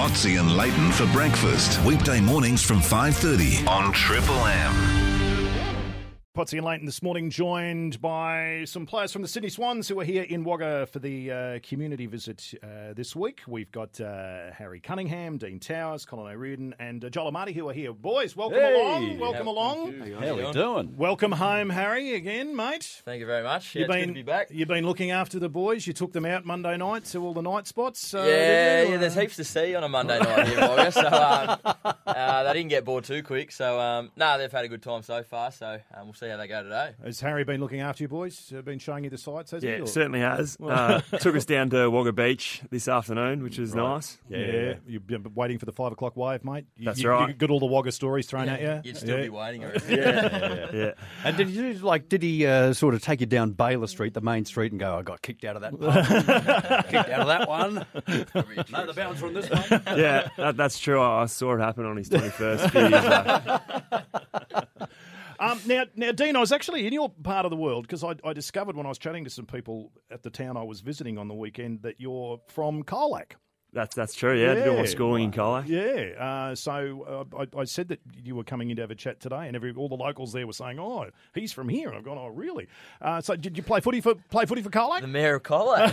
Potsy and Leighton for breakfast. Weekday mornings from 5:30 on Triple M. Potsy and Leighton this morning, joined by some players from the Sydney Swans who are here in Wagga for the community visit this week. We've got Harry Cunningham, Dean Towers, Colin O'Riordan and Joel Amati who are here. Boys, welcome along. Welcome along. How are we doing? Welcome home, Harry, again, mate. Thank you very much. It's good to be back. You've been looking after the boys. You took them out Monday night to all the night spots. There's heaps to see on a Monday night here in Wagga, so they didn't get bored too quick. So, they've had a good time so far, so we'll see how they go today. Has Harry been looking after you boys? Been showing you the sights, has he? Yeah, certainly has. Took us down to Wagga Beach this afternoon, which was nice. Yeah. You've been waiting for the 5 o'clock wave, mate. That's right. You got all the Wagga stories thrown at you? You'd still be waiting. Yeah. And did he sort of take you down Baylor Street, the main street, and go, I got kicked out of that pub, kicked out of that one? No, the bouncer on this one. Yeah, that's true. I saw it happen on his 21st few years back. Now, Dean, I was actually in your part of the world because I discovered when I was chatting to some people at the town I was visiting on the weekend that you're from Colac. That's true, yeah. I did all my schooling in Colac. Yeah, so I said that you were coming in to have a chat today, and all the locals there were saying, "Oh, he's from here." And I've gone, "Oh, really?" So did you play footy for Colac? The mayor of Colac.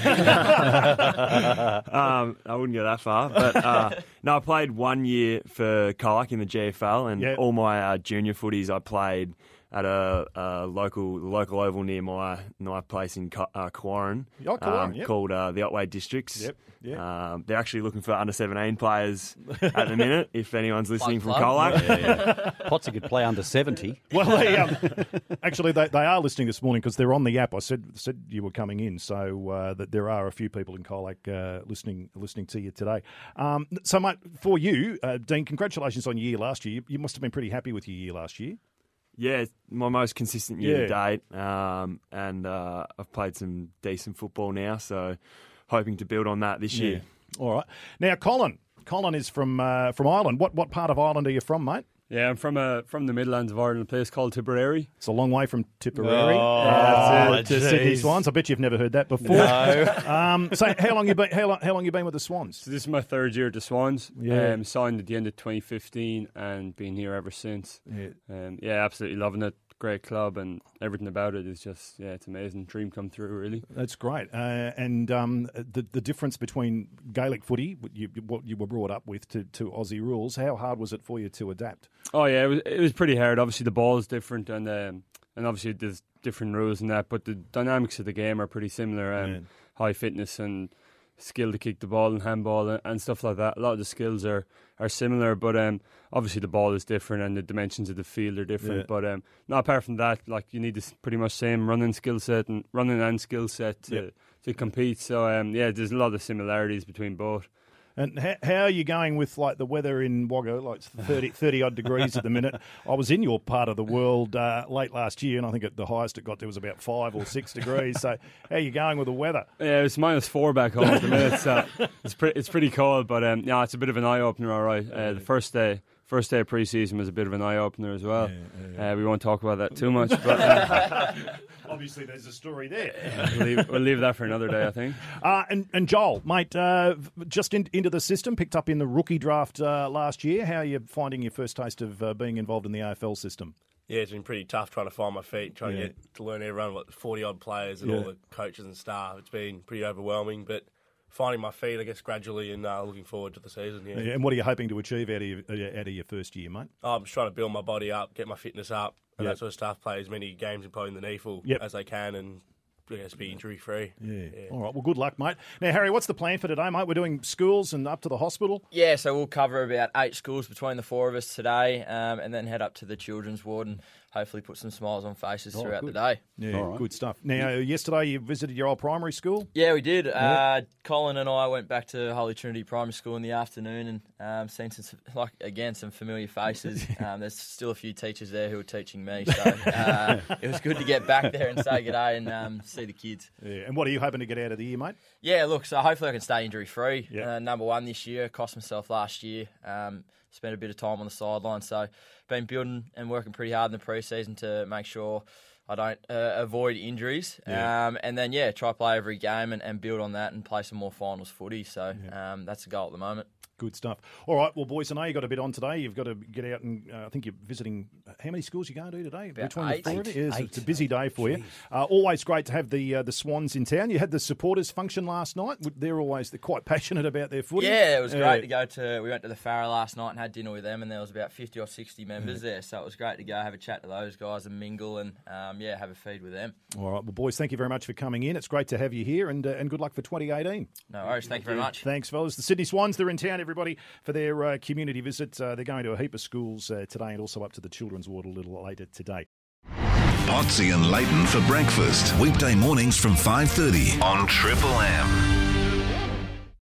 I wouldn't go that far, but no, I played 1 year for Colac in the GFL, and all my junior footies I played at a local oval near my place in Quarren, called the Otway Districts. Yep. They're actually looking for under-17 players at the minute, if anyone's listening from Colac. Potsy could play under 70. Well, actually, they are listening this morning because they're on the app. I said you were coming in, so that there are a few people in Colac listening to you today. So, mate, for you, Dean, congratulations on your year last year. You must have been pretty happy with your year last year. Yeah, my most consistent year to date, and I've played some decent football now, so hoping to build on that this year. All right. Now, Colin is from Ireland. What part of Ireland are you from, mate? Yeah, I'm from the Midlands of Ireland, a place called Tipperary. It's a long way from Tipperary to Sydney Swans. I bet you've never heard that before. No. So how long you been with the Swans? So this is my third year at the Swans. Signed at the end of 2015 and been here ever since. Absolutely loving it. Great club, and everything about it is just, it's amazing. Dream come true, really. That's great. And the difference between Gaelic footy, what you were brought up with, to Aussie rules, how hard was it for you to adapt? Oh, yeah, it was pretty hard. Obviously, the ball is different, and obviously there's different rules and that, but the dynamics of the game are pretty similar. High fitness and skill to kick the ball and handball and stuff like that. A lot of the skills are similar, but obviously the ball is different and the dimensions of the field are different. But apart from that, like, you need this pretty much same running and skill set to compete. So there's a lot of similarities between both. And how are you going with, like, the weather in Wagga? Like, it's 30 odd degrees at the minute. I was in your part of the world late last year, and I think at the highest it got to was about 5 or 6 degrees. So how are you going with the weather? Yeah, it's -4 back home at the minute, so it's pretty cold. But it's a bit of an eye opener, all right. The first day of pre-season was a bit of an eye opener as well. We won't talk about that too much, but obviously there's a story there. We'll leave that for another day, I think. And Joel, mate, just into the system, picked up in the rookie draft last year. How are you finding your first taste of being involved in the AFL system? Yeah, it's been pretty tough trying to find my feet, trying to get to learn everyone, 40-odd players and all the coaches and staff. It's been pretty overwhelming, but finding my feet, I guess, gradually, and looking forward to the season. Yeah. And what are you hoping to achieve out of your first year, mate? I'm just trying to build my body up, get my fitness up, and that sort of stuff. Play as many games and probably in the NEAFL as I can, and I guess be injury free. Yeah. All right. Well, good luck, mate. Now, Harry, what's the plan for today, mate? We're doing schools and up to the hospital. Yeah, so we'll cover about 8 schools between the 4 of us today, and then head up to the children's ward and hopefully put some smiles on faces throughout the day. Yeah, good stuff. Now, yesterday you visited your old primary school? Yeah, we did. Colin and I went back to Holy Trinity Primary School in the afternoon and seen some familiar faces. There's still a few teachers there who are teaching me, so it was good to get back there and say good day and see the kids. Yeah, and what are you hoping to get out of the year, mate? Yeah, look, so hopefully I can stay injury-free. Number 1 this year, cost myself last year. Spent a bit of time on the sideline, so been building and working pretty hard in the pre-season to make sure I don't avoid injuries. And then, try play every game and build on that and play some more finals footy. So that's the goal at the moment. Good stuff. All right, well, boys, I know you got a bit on today. You've got to get out and I think you're visiting. How many schools you going to today? About Between eight. the four of you? It's a busy day for you. Always great to have the Swans in town. You had the supporters function last night. They're quite passionate about their footy. Yeah, it was great to go to. We went to the Farah last night and had dinner with them, and there was about 50 or 60 members there. So it was great to go have a chat to those guys and mingle and have a feed with them. All right, well, boys, thank you very much for coming in. It's great to have you here, and good luck for 2018. No worries. Thank you very much. Thanks, fellas. The Sydney Swans, they're in town, everybody, for their community visit. They're going to a heap of schools today and also up to the Children's Ward a little later today. Potsy and Leighton for breakfast. Weekday mornings from 5:30 on Triple M.